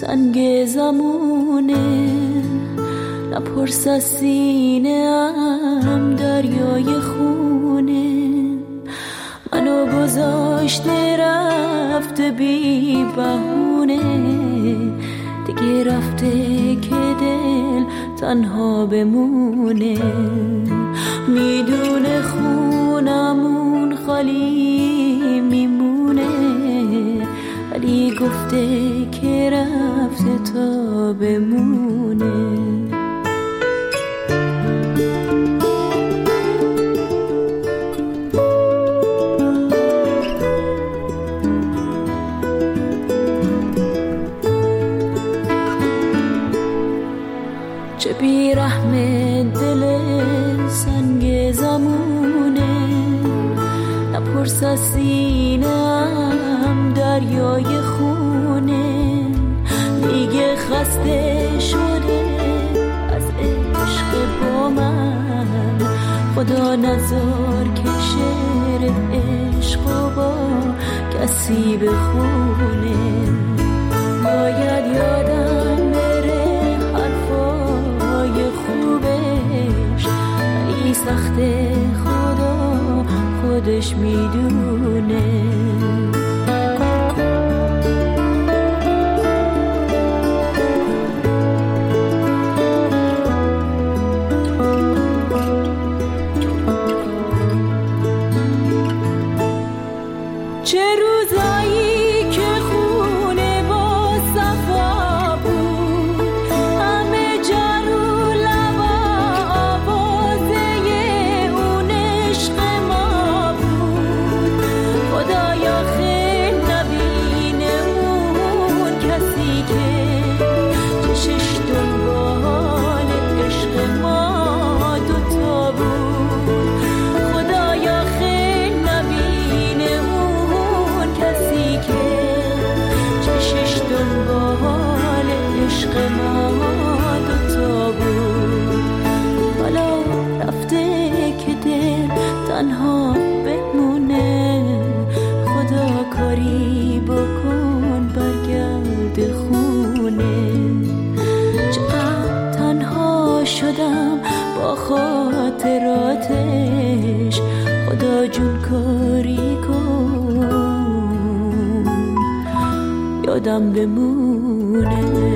سنگ زمونه، نپرس از سینه ام دریای خونه. منو گذاشته رفته بی بهونه، دیگه رفته که دل تنها بمونه. میدونه خونمون خالی میمونه، ولی گفته که رفته تا بمونه. چه بیرحم دل سنگ زمونه، نپرس از سینه‌ام دریای خونه. دیگه خسته شده از عشق با من، خدا نذار که شعر عشق با کسی بخونه. باید یادم بره حرفای خوبش، ولی سخته خدا خودش میدونه. چه روزایی که خونه با صفا بود، همه جا رو لبا آوازه اون عشق ما بود. خدایا خیل نبینه اون کسی که چشش دنبال عشق ما دوتا بود. خدایا خیل نبینه اون کسی که چشش دنبال عشق ما دوتا بود. حالا رفته که دل تنها بمونه، خدا کاری بکن برگرد خونه. چقدر تنها شدم با خاطراتش، خدا جون کاری کن یادم بمونه.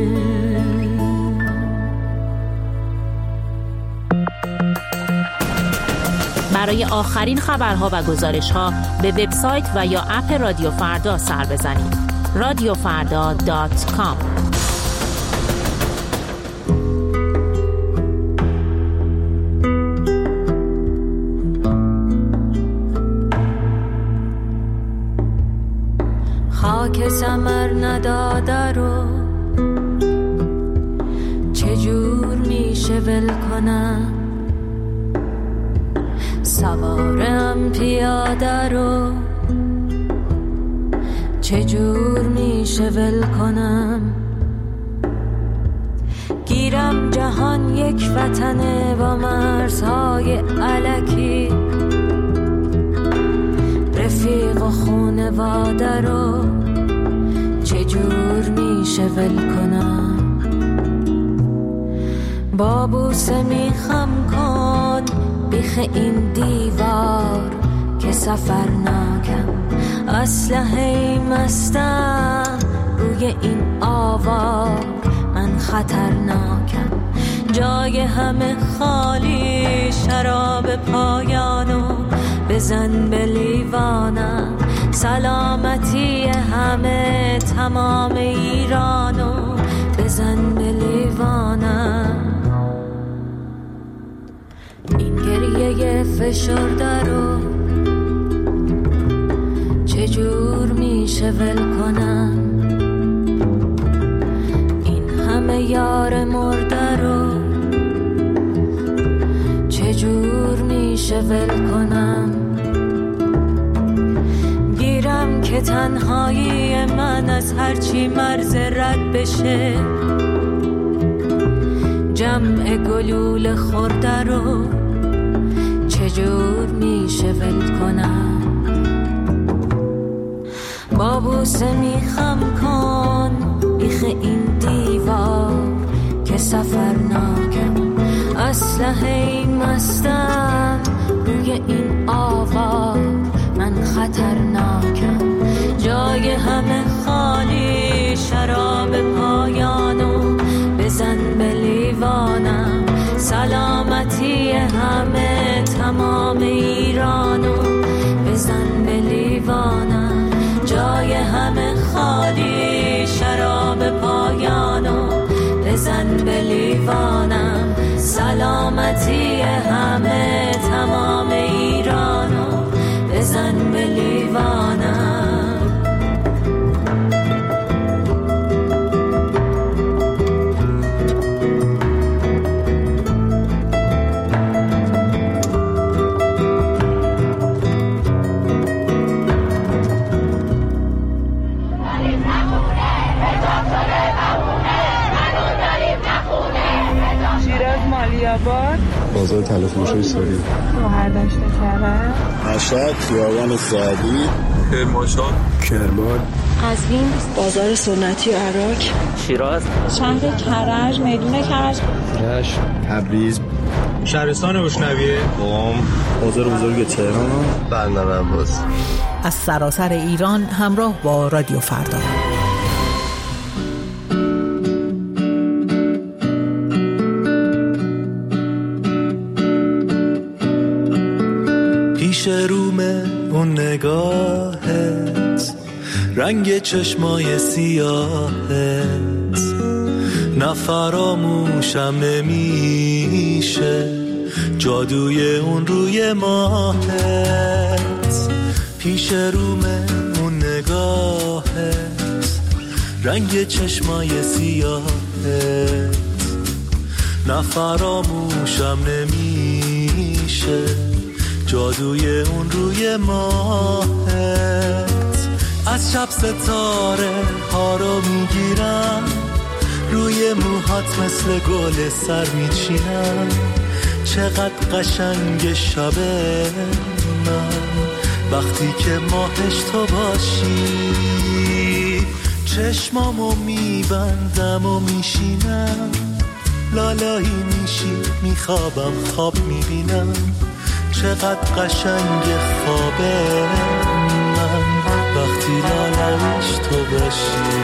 برای آخرین خبرها و گزارش‌ها به وبسایت و یا اپ رادیو فردا سر بزنید. radiofarda.com. خاک ثمر نداده رو چجور میشه ول کنم، سوارم پیاده رو چجور میشه ول کنم. گیرم جهان یک وطنه با مرزهای الکی، رفیق و خونواده رو چجور میشه ول کنم. با بوسه میخم کن بیخ این دیوار که سفر ناکم، اسلحه مستم روی این آوار، من خطرناکم. جای همه خالی، شراب پایانو بزن به لیوانم. سلامتی همه تمام ایرانو بزن به لیوانم. این گریه فشرده رو چجور میشه ول کنم. این همه یار مرده رو چجور میشه ول کنم. گیرم که تنهایی من از هرچی مرز رد بشه، جمع گلول خورده رو چجور میشه ول کنم. با بوسه میخم کن بیخ بیخ این دیوار که سفرناکم، اسلحه مستم روی این آوار، من خطرناکم. جای همه خالی، شراب پایانو بزن به لیوانم. سلامتی همه تمام ایرانو بزن به لیوانم. جای همه خالی، شراب پایانو بزن به لیوانم. سلامتی همه تمام ایرانو بزن به لیوانم. بازار تلفروشی ساری، گوهردشت کرد، مشهد، خیابان سعدی، کرمانشاه، کرمان، قزوین، بازار سنتی عراق، شیراز، شهر کرج، میدون کرج، رشت، تبریز، شهرستان روشنویه، قم، بازار بزرگ تهران، بندر عباس. از سراسر ایران همراه با رادیو فردا. پیش رومه اون نگاهت، رنگ چشمای سیاهت، نفراموشم نمیشه جادوی اون روی ماهت. پیش رومه اون نگاهت، رنگ چشمای سیاهت، نفراموشم نمیشه جادوی اون روی ماهت. از شب ستاره ها رو میگیرم، روی موهات مثل گل سر میچینم. چقدر قشنگ شب من وقتی که ماهش تو باشی. چشمامو میبندم و میشینم، لالایی میشی میخوابم، خواب میبینم. چقدر قشنگ خوابه من وقتی لالایش تو باشی.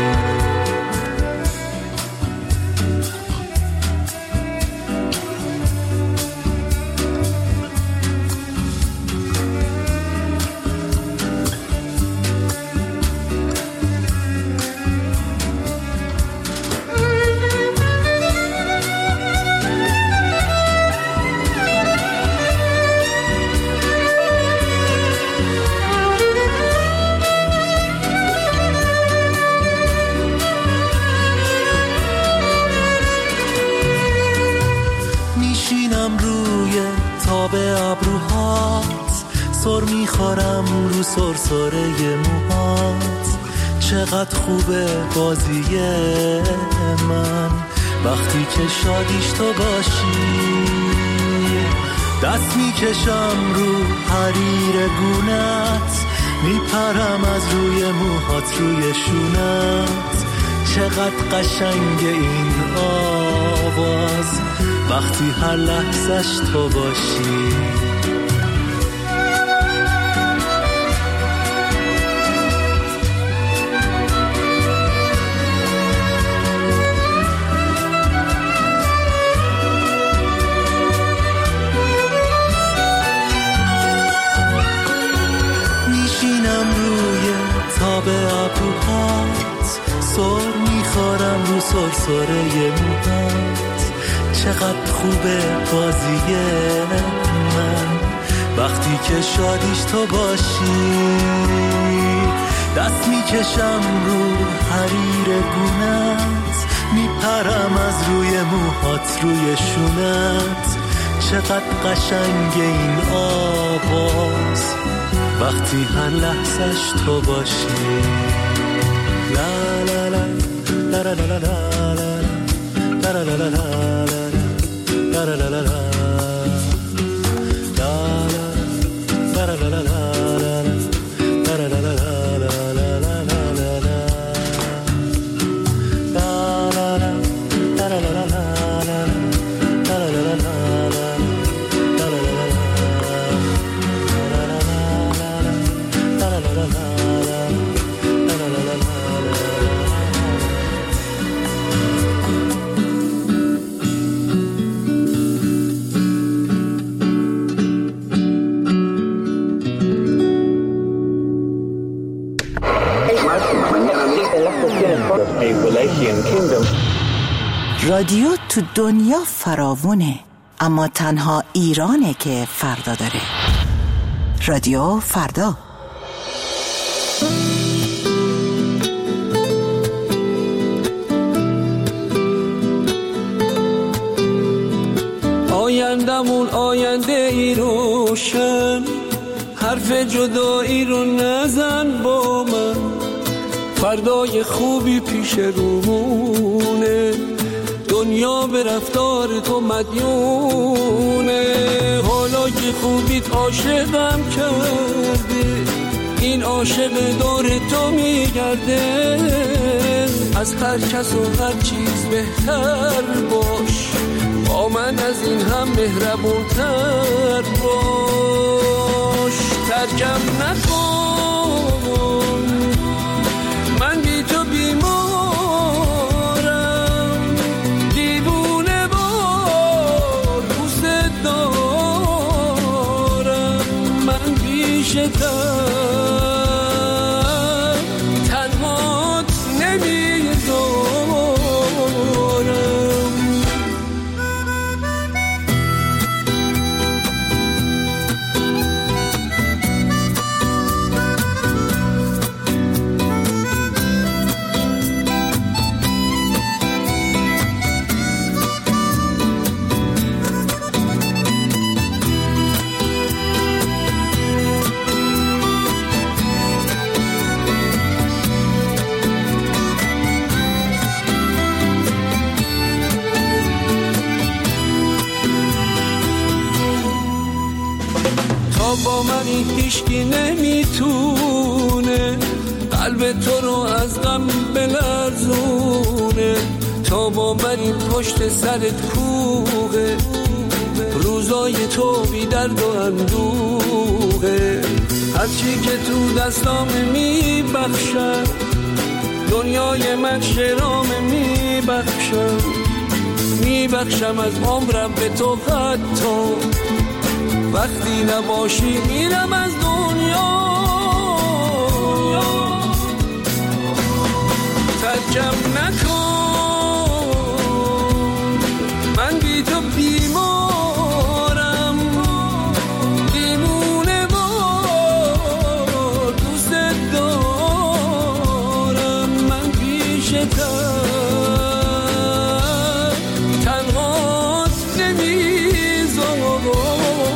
سرسره موهات چقدر خوبه بازی من وقتی که شادیش تو باشی. دست میکشم رو حریر گونت، میپرم از روی موهات روی شونت. چقدر قشنگ این آواز وقتی هر لحظش تو باشی. سرسره موهات چقدر خوبه بازی من وقتی که شادیش تو باشی. دست میکشم رو حریر گونت، میپرم از روی موهات روی شونت. چقدر قشنگ این آواز وقتی هر لحظش تو باشی. لا لا لا la la la la la la la la la la la la la la رادیو تو دنیا فراوونه، اما تنها ایرانه که فردا داره. رادیو فردا. آیندمون آینده ای روشن، حرف جدایی رو نزن با من، فردای خوبی پیش رومونه، دنیا به رفتار تو مدیونه. حالا که خوبیت عاشقم کرده، این عاشق دور تو میگرده، از هر کس و هر چیز بهتر باش، با من از این هم مهربونتر باش. ترکم نکن، من بی تو بیمارم، دیوونه بار دوست دارم، من بیشتر تنهات نمیذارم. با من هیچکی نمیتونه قلب تو رو از غم بلرزونه، تا با من این پشت سرت کوه، روزای تو بی درد و اندوه. هرچی که تو دستام میبخشم، دنیای من شرام میبخشم از عمرم به تو، حتی وقتی نباشی میرم از دنیا. ترکم نکن، من بی تو بیمارم، دیوونه وار دوست دارم، من بیشتر تنهات نمیذارم.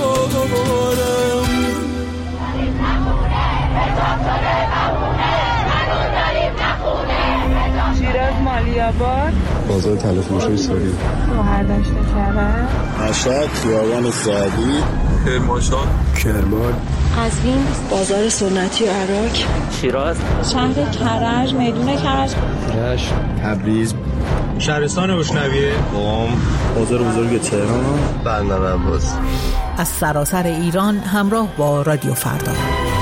شیراز مالیاباد، بازار تلفروشی ساری، شهرداشت کرج، مشهد خیابان سعدی، کرمانشاه، کرمان، قزوین بازار سنتی و عراق، شیراز، شهر کرج، میدون کرج، رشت، تبریز، شهرستان اشنویه، قم، بازار بزرگ تهران، بندر عباس. از سراسر ایران همراه با رادیو فردا.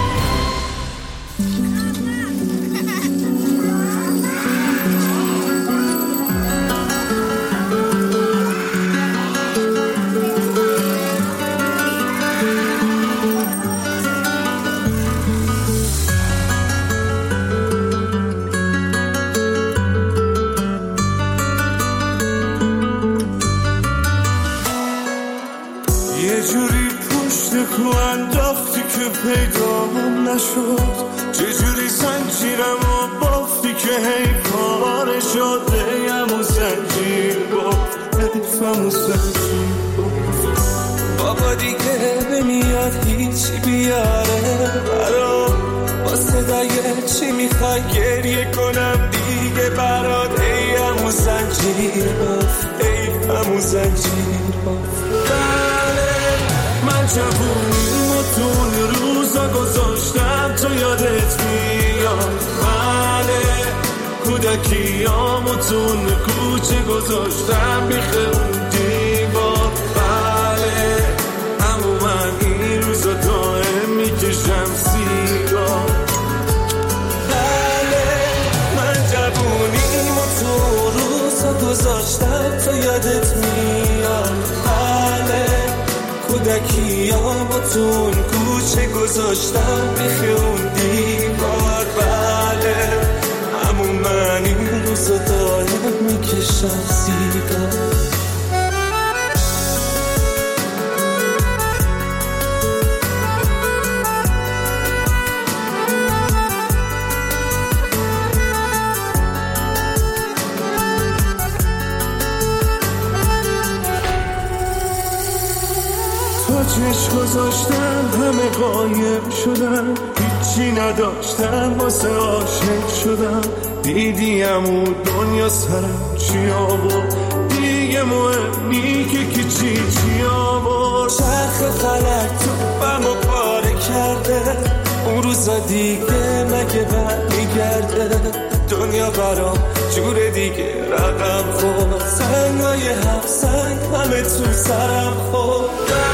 یه جوری پشت کو انداختی که پیدام نشد، چجوری زنجیرمو بافتی که هی پاره شد، همون زنجیر بافت، همون زنجیر بافت. بابا دیگه نمیاد هیچی بیاره برات، واسه دایه چی میخوای گریه کنم دیگه برات، ای همون زنجیر بافت، ای همون زنجیر بافت. من جوونیمو تو اون روزا گذاشتم، تو یادت میاد؟ بله کودکیامو تو اون کوچه گذاشتم، بیخه اون دیوار. بله اما من این روزا دائم میکشم سیگار. بله من جوونیمو تو اون روزا گذاشتم، تو یادت میاد؟ بله کودکیامو تو اون کوچه گذاشتم، بیخ اون دیوار. بله همون من این روزا دارم میکشم میکشم سیگار. چشم گذاشتم همه قایم شدم، هیچی نداشتم واسه عاشق شدم. دیدیم اون دنیا سرم چی آورد، دیگه مهم نی که چی آورد. چرخ فلک تو بمو پاره کرده، اون روزا دیگه مگه برمیگرده. دنیا برام جور دیگه رقم خورد، سنگای هفت سنگ همه تو سرم خورد.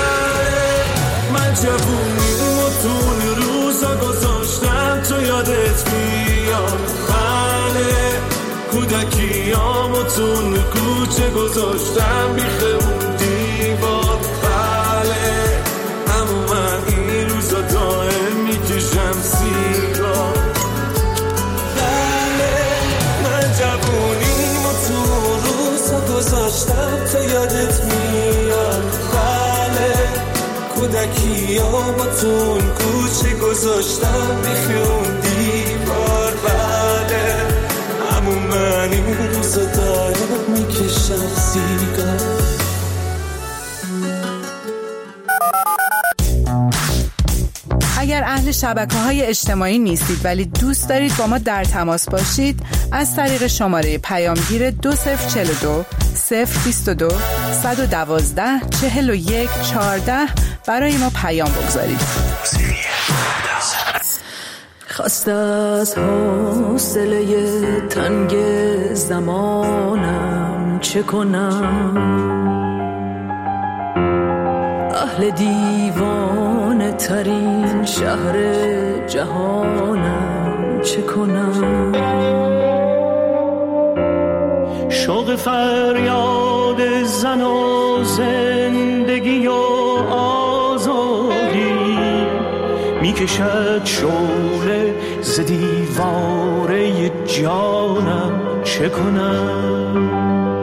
من جوونیمو تو اون روزا گذاشتم، تو یادت میاد؟ بله کودکیامو تو اون کوچه گذاشتم بیخ اون دیوار. بله همون من این روزا دائم میکشم سیگار. بله من جوونیمو تو اون روزا گذاشتم، تو یادت میاد؟ بله کودکیامو تو اون کوچه گذاشتم بیخ اون دیوار. بله همون من این روزا دارم میکشم سیگار. اگر اهل شبکه‌های اجتماعی نیستید ولی دوست دارید با ما در تماس باشید، از طریق شماره پیامگیر 2042 022 112 41 14 برای ما پیام بگذارید. خسته از حوصله تنگ زمانم چه کنم، اهل دیوانه ترین شهر جهانم چه کنم. شوق فریاد زن و زندگی و آزادی میکشد شعله ز دیواره جانم چه کنم.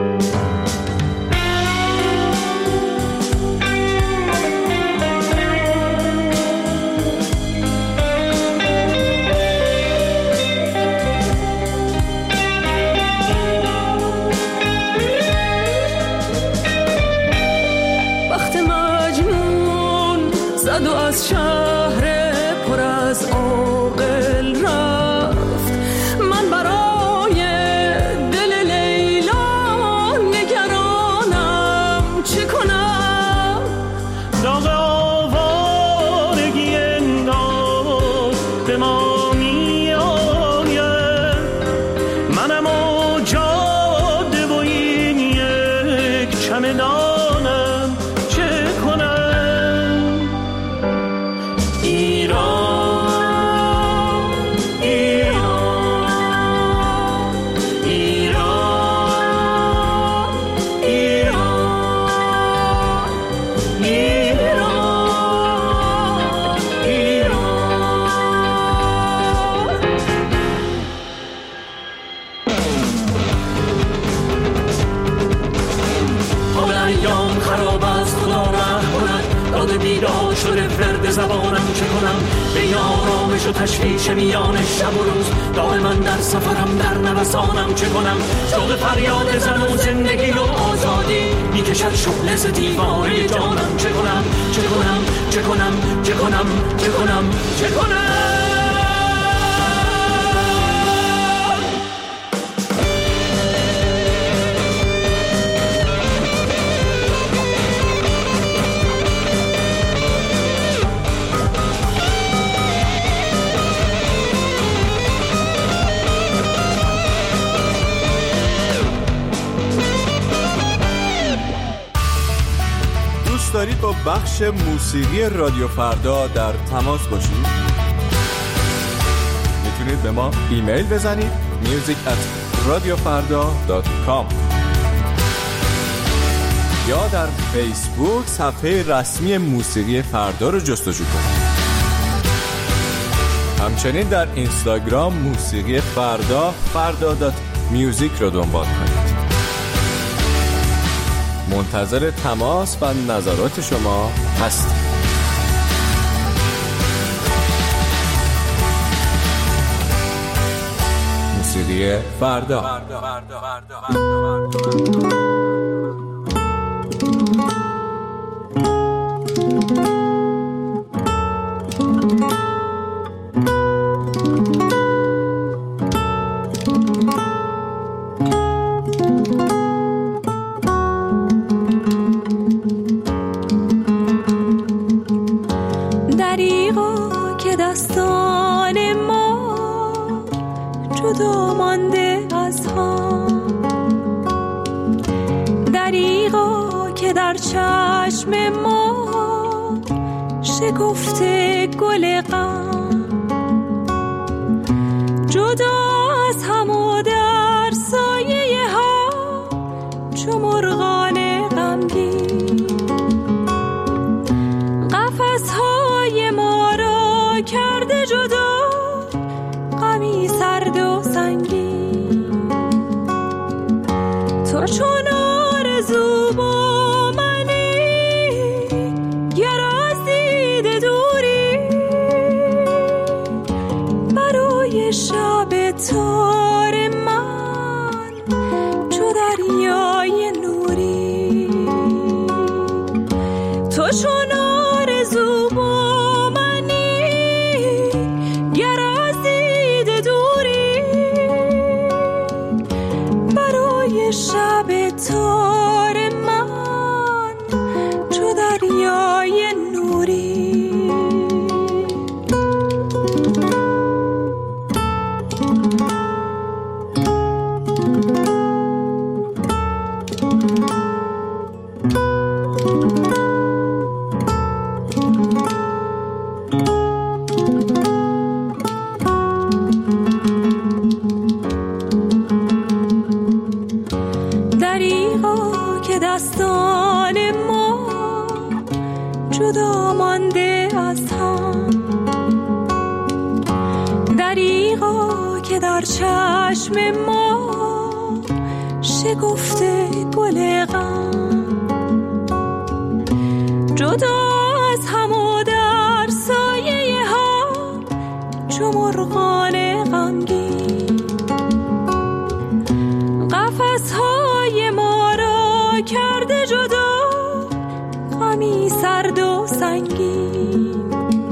زد و از شهر پر از عاقل رفت، من برای دل لیلا نگرانم چه کنم. داغ آوارگی انگار به ما می آید، منم و جاده و این یک چمدانم چه کنم. بیدار شده فرد زبانم چه کنم. به آرامش و تشویش میان شب و روز دائما در سفرم در نوسانم چه کنم. شوق فریاد زن و زندگی و آزادی میکشد شعله ز دیواره جانم چه کنم. چه کنم چه کنم چه کنم چه کنم چه کنم. دارید با بخش موسیقی رادیو فردا در تماس باشید؟ میتونید به ما ایمیل بزنید music@radiofarda.com یا در فیسبوک صفحه رسمی موسیقی فردا رو جستجو کنید. همچنین در اینستاگرام موسیقی فردا فردا.music رو دنبال کنید. منتظر تماس و نظرات شما هستیم. موسیقی فردا. دریغا که دستان ما جدا مانده از هم، دریغا که در چشم ما شکفته گل غم، جدا از هم و در سایه ها چو مرغان غمگین، قفس های ما را کرده جدا غمی سرد و سنگین. تو چون آرزو با منی گر از دیده دوری، برای شب تار من چو دریای نوری. تو چون آرزو با منی گر از دیده دوری، برای شب تار من چو دریای نوری. دریغا که دستان ما جدا مانده از هم، دریغا که در چشم ما شکفته گل غم، جدا از هم و در سایه ها چو مرغان غمگین، قفس های ما را کرده جدا غمی سرد و سنگین.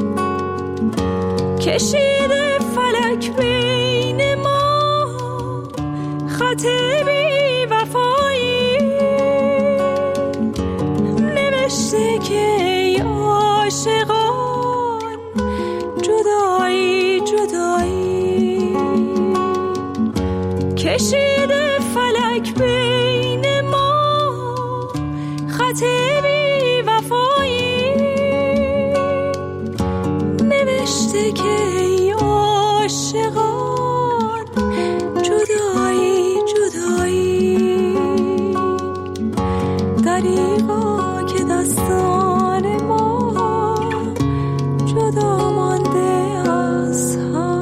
کشیده فلک بین ما خط بی وفایی، نوشته که ای عاشقان جدایی جدایی. کشیده فلک بین ما خط بی وفایی، نوشته که ای عاشقان جدایی جدایی. دریغا که دستان ما جدا مانده از هم.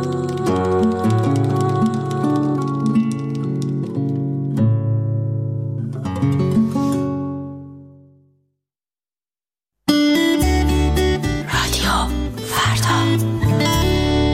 رادیو فردا.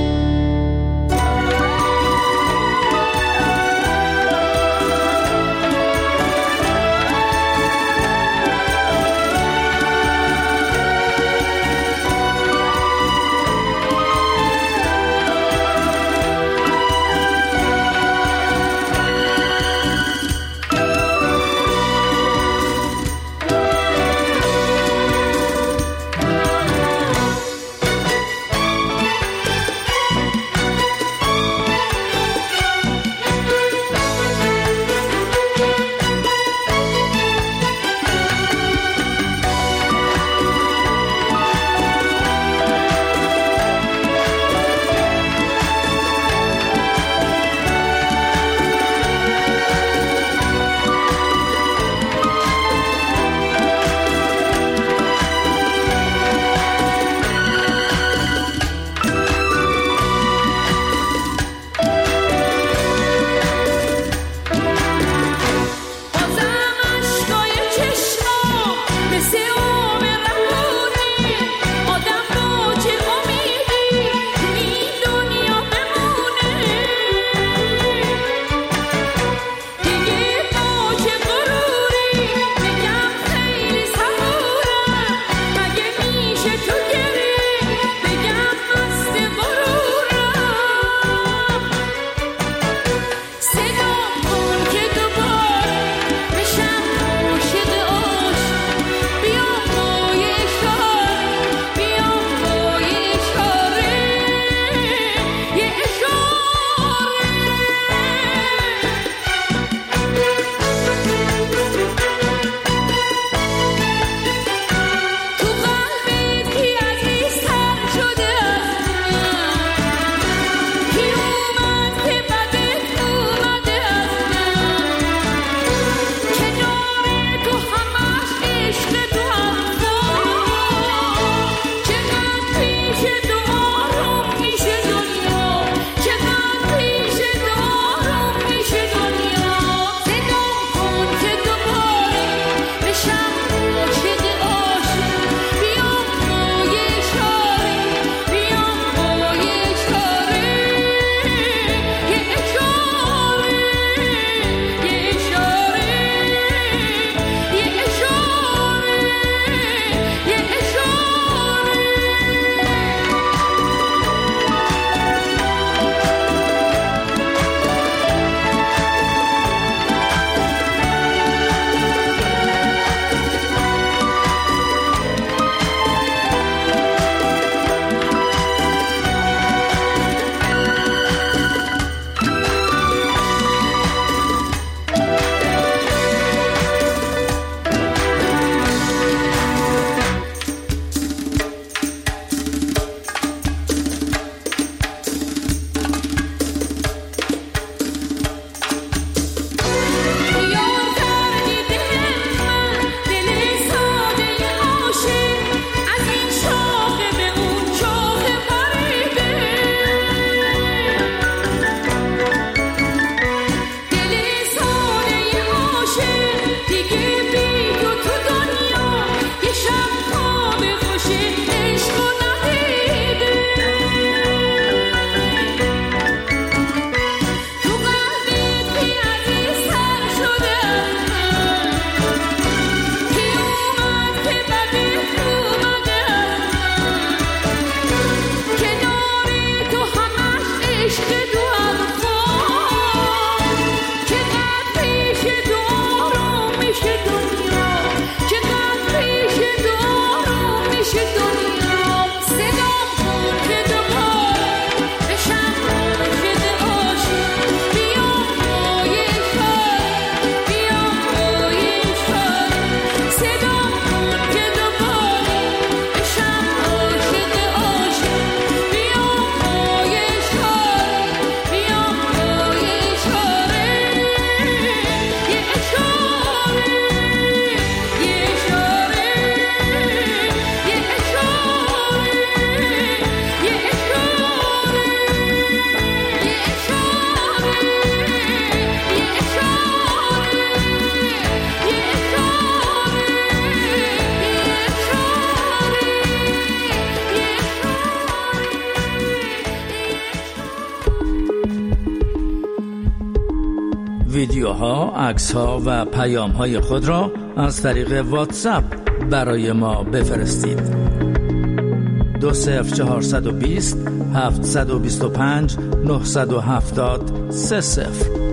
ویدیوها، عکس‌ها و پیام‌های خود را از طریق واتساپ برای ما بفرستید. 20420 725 970 30.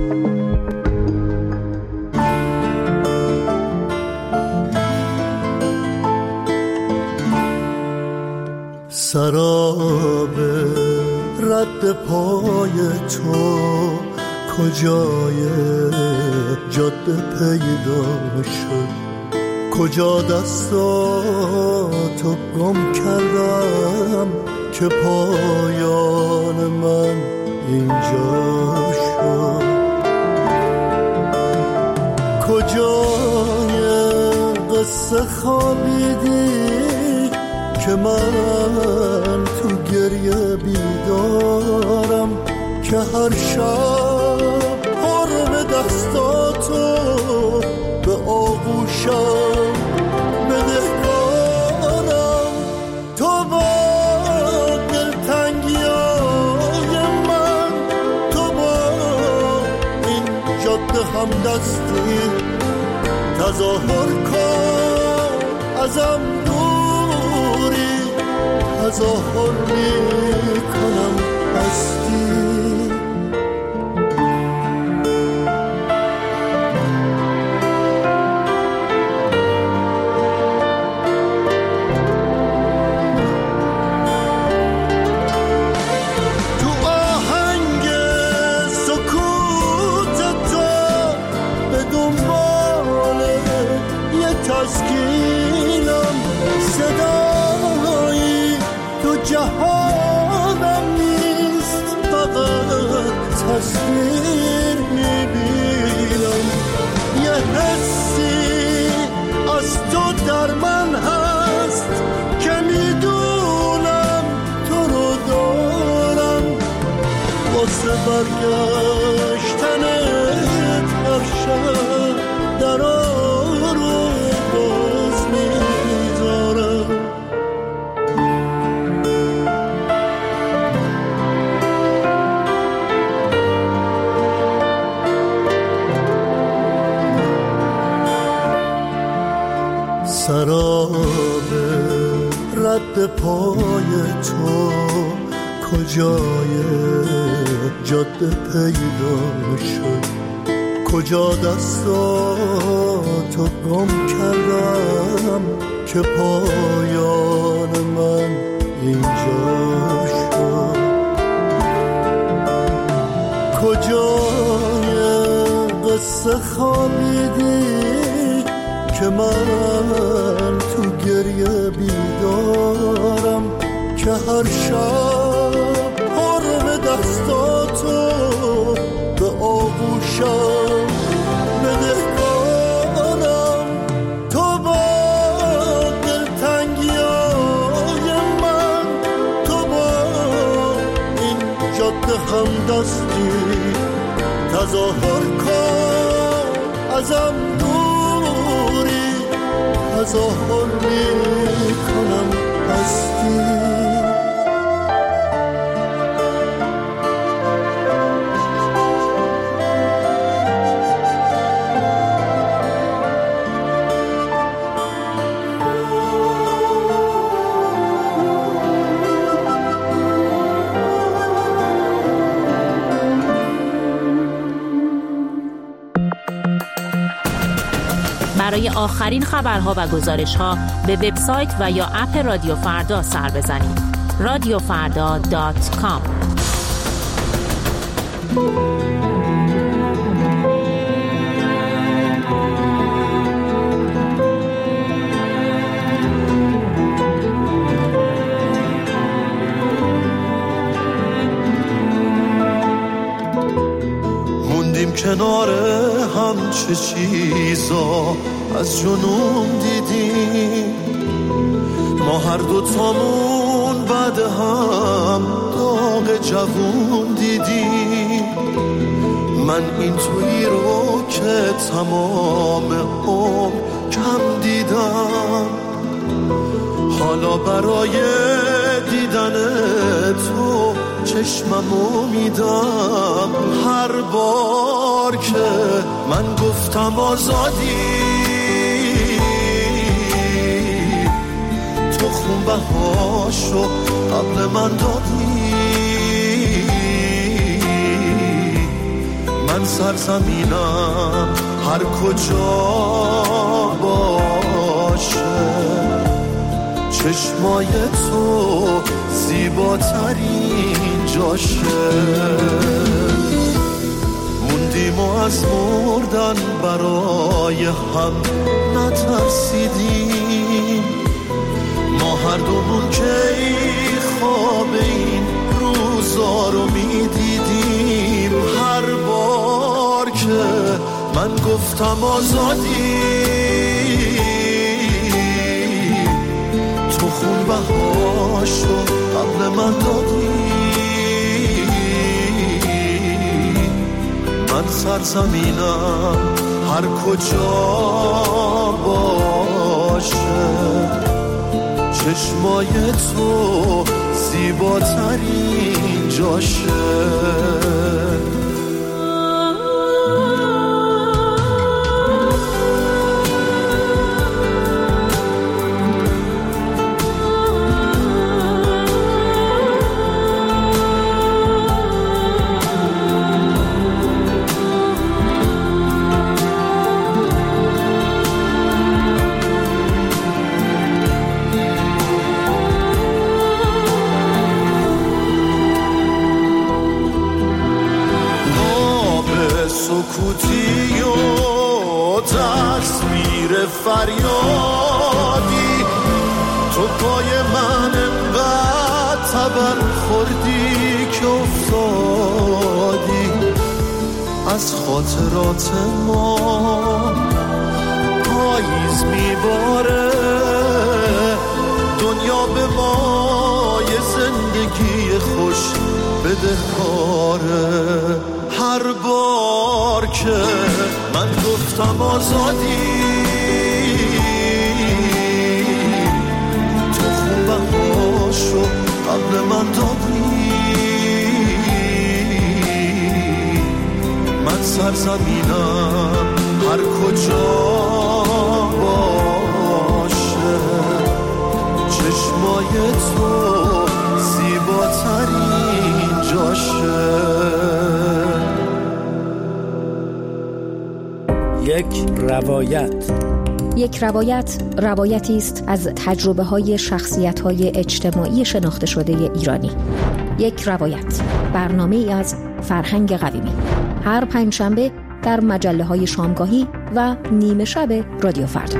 سراب رد پای تو کجای جاده پیدا شد، کجا دستاتو گم کردم که پایان من اینجا شد، کجای قصه خوابیدی که من تو گریه بیدارم، که هر شب حرم دستاتو به آغوشم بدهکارم. تو با دلتنگیای من، تو با این جاده همدستی تظاهر کن، ازم دوری تظاهر میکنم هستی. تسکینم صدایی تو جهانم نیست، فقط تصویر میبینم. یه حسی از تو در من هست که میدونم تو رو دارم، واسه برگشتنت هر شب در سراب رد پای تو کجای جاده پیدا شد، کجا دستاتو گم کردم که پایان من اینجا شد، کجای قصه خوابیدی که من تو گریه بیدارم، که هر شب حرم دستاتو به آغوشم بدهکارم. تو با دلتنگیای من، تو با این جاده همدستی تظاهر کن، ازم تظاهر میکنم هستی. برای آخرین خبرها و گزارش‌ها به وبسایت و یا اپ رادیو فردا سر بزنید. radiofrda.com. موندیم کنار هم، چه چیزا از جنون دیدیم، ما هر دوتامون بعد هم داغ جوون دیدیم. من این تویی رو که تمام عمر کم دیدم، حالا برای دیدن تو چشممو میدم هر بار که من گفتم آزادی، تو خون بهاشو قبل من دادی. من سرزمینم هر کجا باشه، چشمای تو زیباترین جاشه. موندیم و از مردن برای هم نترسیدیم، ما هر دومون که خواب این روزا رو میدیدیم. هر بار که من گفتم آزادی، تو خون بهاشو قبل من دادی. من سرزمینم هر کجا باشه، چشمای تو زیباترین جاشه. سکوتی و تصویر فریادی، تو پای من انقدر تبر خوردی که افتادی. از خاطرات ما پاییز میباره، دنیا به ما یه زندگی خوش بدهکاره. هر بار که من گفتم آزادی، تو خون بهاشو قبل من دادی. من سرزمینم هر کجا باشه، چشمای تو زیباترین جاشه. یک روایت روایتی است از تجربه‌های شخصیت‌های اجتماعی شناخته شده ایرانی. یک روایت، برنامه‌ای از فرهنگ قویمی، هر پنجشنبه در مجله‌های شامگاهی و نیمه شب رادیو فردا.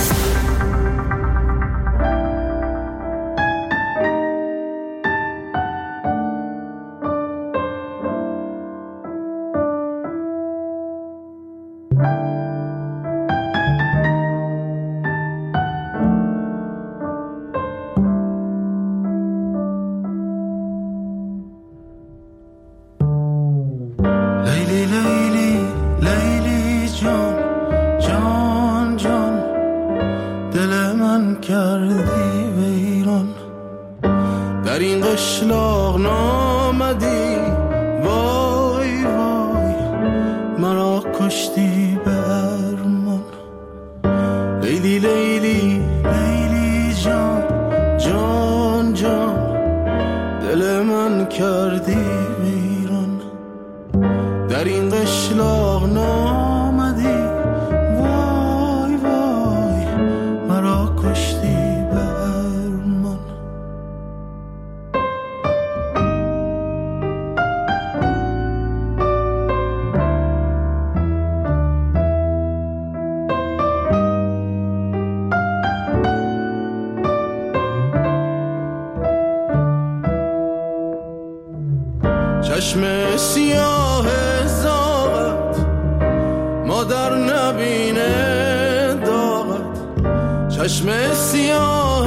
چشم سیاه زاغت مادر نبینه داغت، چشم سیاه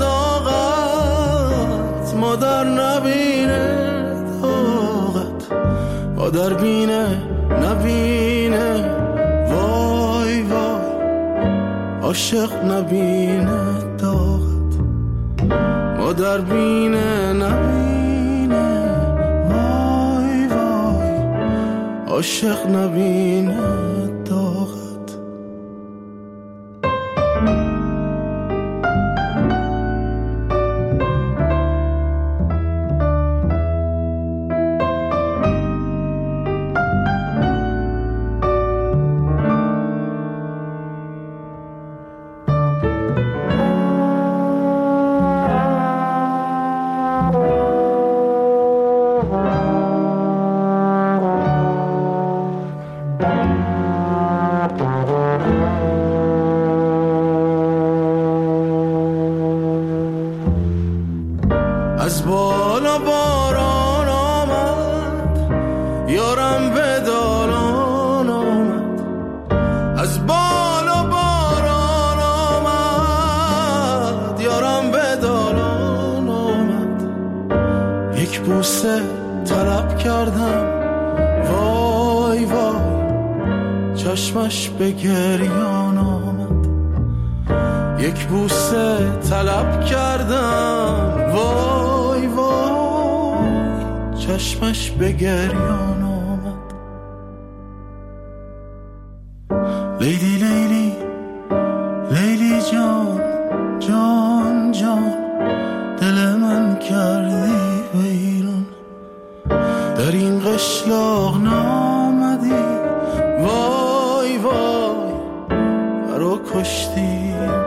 زاغت مادر نبینه داغت، مادر بینه نبینه وای وای، عاشق نبینه داغت، مادر بینه نبینه عاشق نبینه داغت. از بالا باران آمد یارم به دالان آمد. از بالا باران آمد یارم به دالان آمد. یک بوسه طلب کردم وای وای چشمش به گریان آمد. یک بوسه طلب کردم وای وای چشمش به گریان آمد. لیلی لیلی لیلی جان جان جان دل من کردی ویران. در این قشلاق نامدی وای وای مرا کشتی.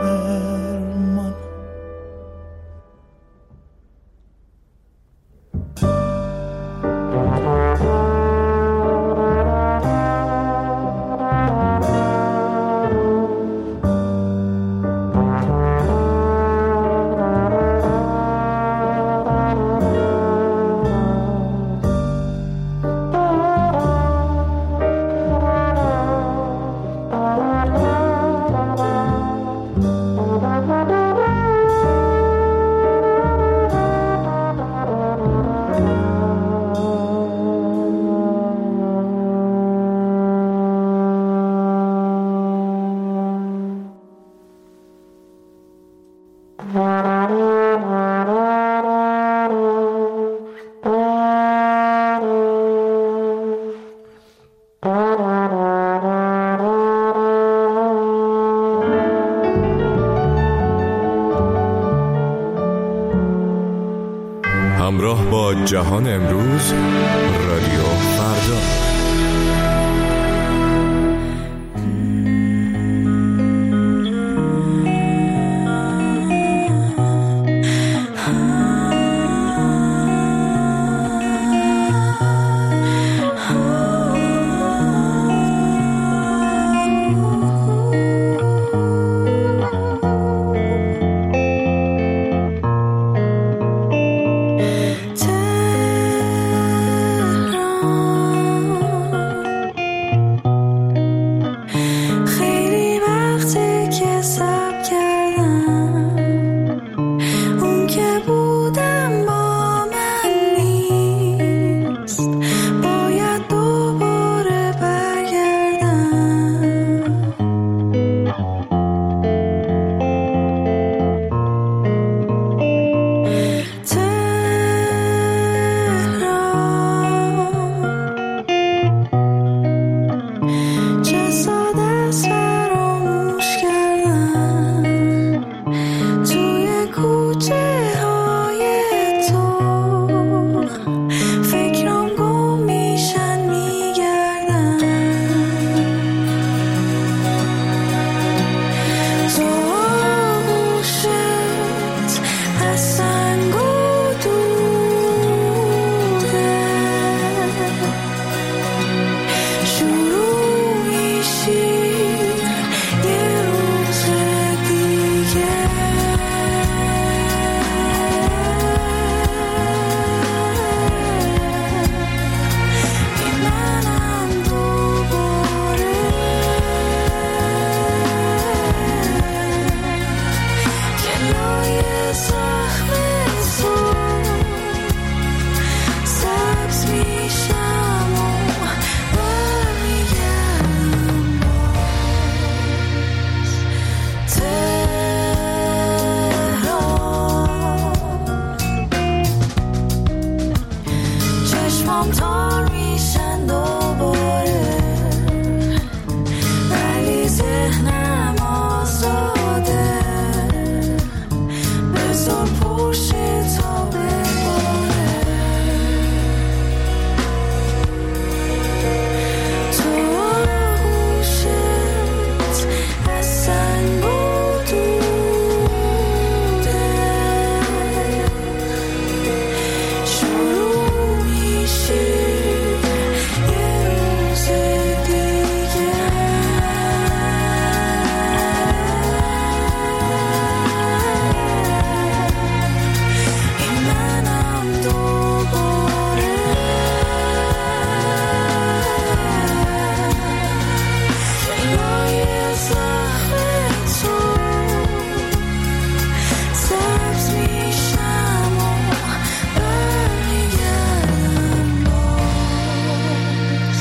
همراه با جهان امروز، رادیو فردا. بذار پشت تا بباره تو آغوشت اصلا بودوده شروع میشه یه روز دیگه این منم دوباره جای زخم تو سبز میشم و برمیگردم باز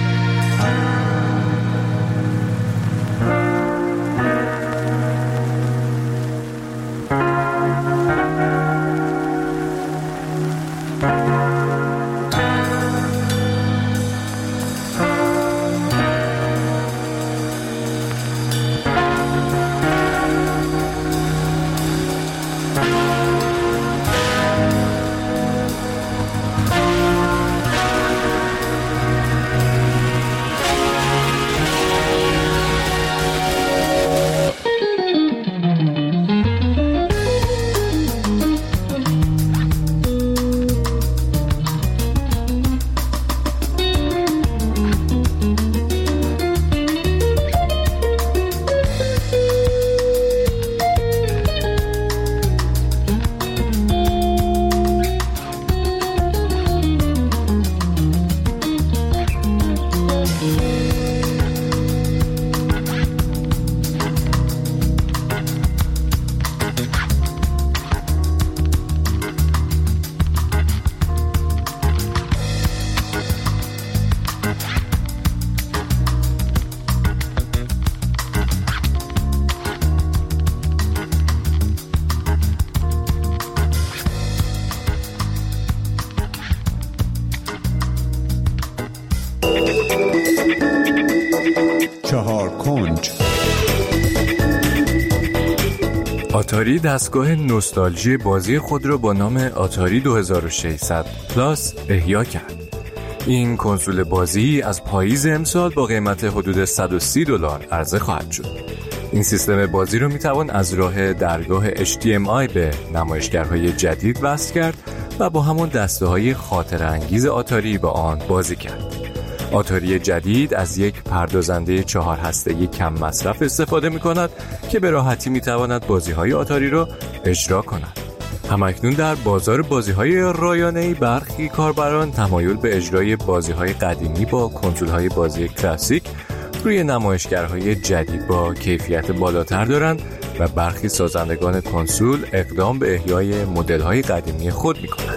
آتاری دستگاه نوستالژی بازی خود را با نام آتاری 2600 پلاس احیا کرد. این کنسول بازی از پاییز امسال با قیمت حدود $130 عرضه خواهد شد. این سیستم بازی رو میتوان از راه درگاه HDMI به نمایشگرهای جدید وصل کرد و با همون دسته‌های خاطرانگیز آتاری با آن بازی کرد. آتاری جدید از یک پردازنده 4 هسته‌ای کم مصرف استفاده می‌کند که به راحتی می‌تواند بازی‌های آتاری را اجرا کند. همکنون در بازار بازی‌های رایانه‌ای برخی کاربران تمایل به اجرای بازی‌های قدیمی با کنسول‌های بازی کلاسیک روی نمایشگرهای جدید با کیفیت بالاتر دارند و برخی سازندگان کنسول اقدام به احیای مدل‌های قدیمی خود می‌کنند.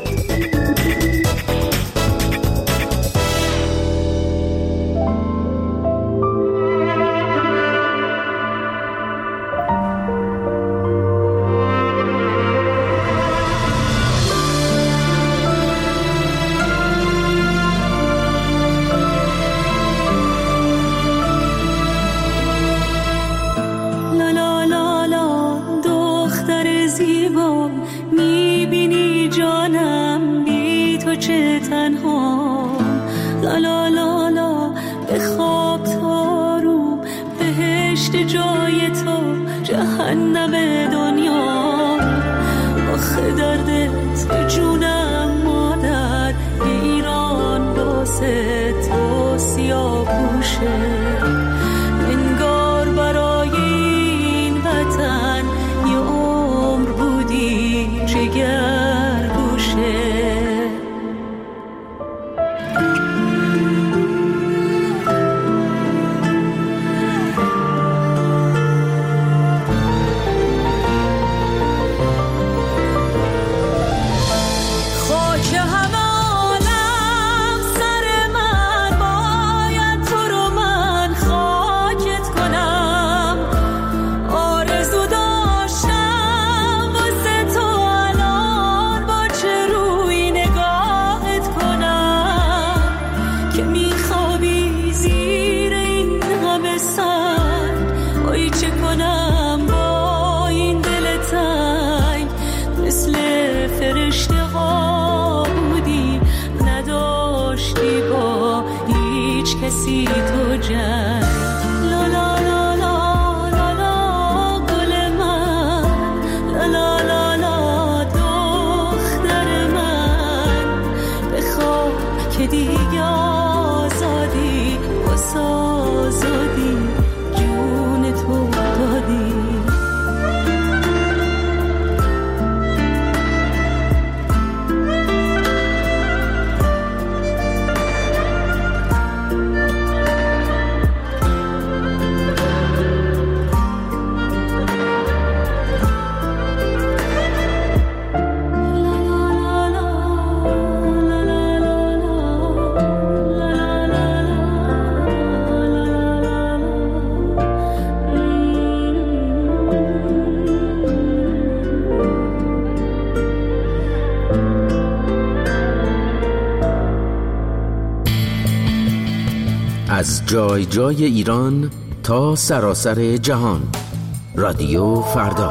جای تو جهنم دنیا آخه دردت به جونم مادر ایران واسه تو سیاه پوشه انگار برای این وطن یه عمر بودی جگر گوشه رسی تو جنگ. لا لا لا لا لا لا گل من، لا لا لا لا دختر من، بخواب که دیگه آزادی، واسه آزادی جون تو دادی. از جای جای ایران تا سراسر جهان، رادیو فردا.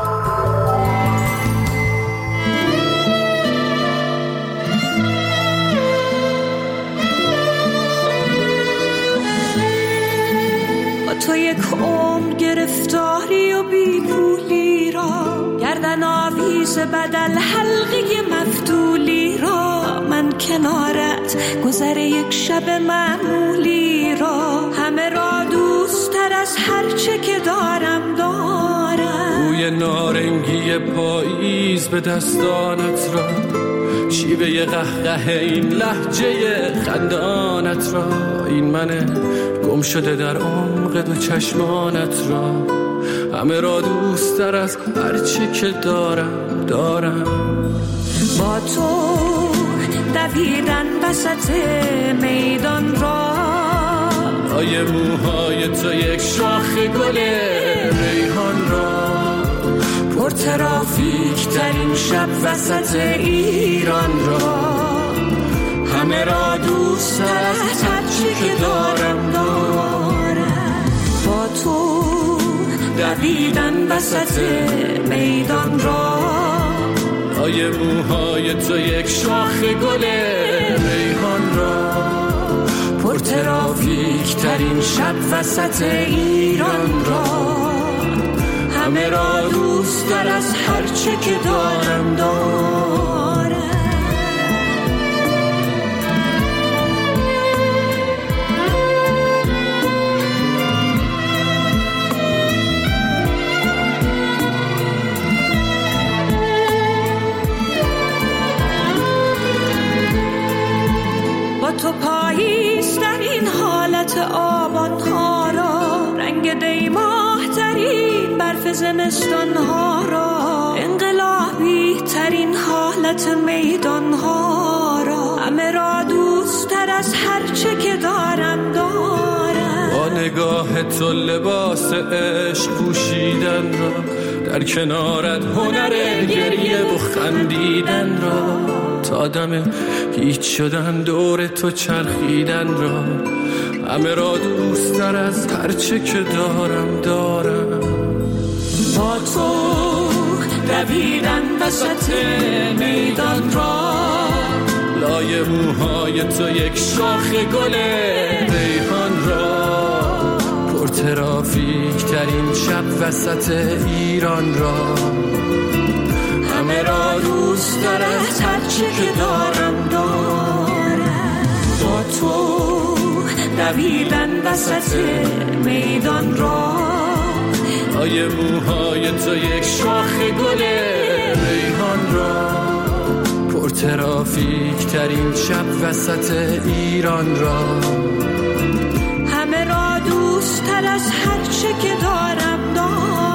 با تو یک عمر گرفتاری و بی پولی را، گردن آویز بدل حلقه مفتولی را، من کنارت گذر یک شب معمولی را، همه را دوست تر از هر چه که دارم. بوی نارنگی پاییز به دستانت را، شیوه قهقه این لهجه خندانت را، این من گم شده در عمق دو چشمانت را، همه را دوست تر از هر چی که دارم. با تو دویدن وسط میدان را، آیه موهای تو یک شاخ گل ریحان را، پر ترافیک ترین شب وسط ایران را، همه را دوست از هر چی که دارم. با تو دویدن وسط میدان را، آیه موهای تو یک شاخ گل ریحان را، پر ترافیک ترین شب وسط ایران را، همه را دوست تر از هر چه که دارم. تو پاییز در این حالت آبان ها را، رنگ دیماه ترین برف زمستان ها را، انقلابی ترین حالت میدان ها را، همه را دوست تر از هر چه که دارم. با نگاه تو لباس عشق پوشیدن را، در کنارت هنر گریه و خندیدن را، تا دم هیچ شدن دور تو چرخیدن را، همه را دوست تر از هر چه که دارم. با تو دویدن وسط میدان را، لای موهای تو یک شاخ گل ریحان را، پر ترافیک ترین شب وسط ایران را، همه را دوست تر از هر چی که دارم. با تو دویدن وسط میدان را، آیه موهای تو یک شاخ گل ریحان را، پر ترافیک ترین شب وسط ایران را، همه را دوست تر از هر چه که دارم.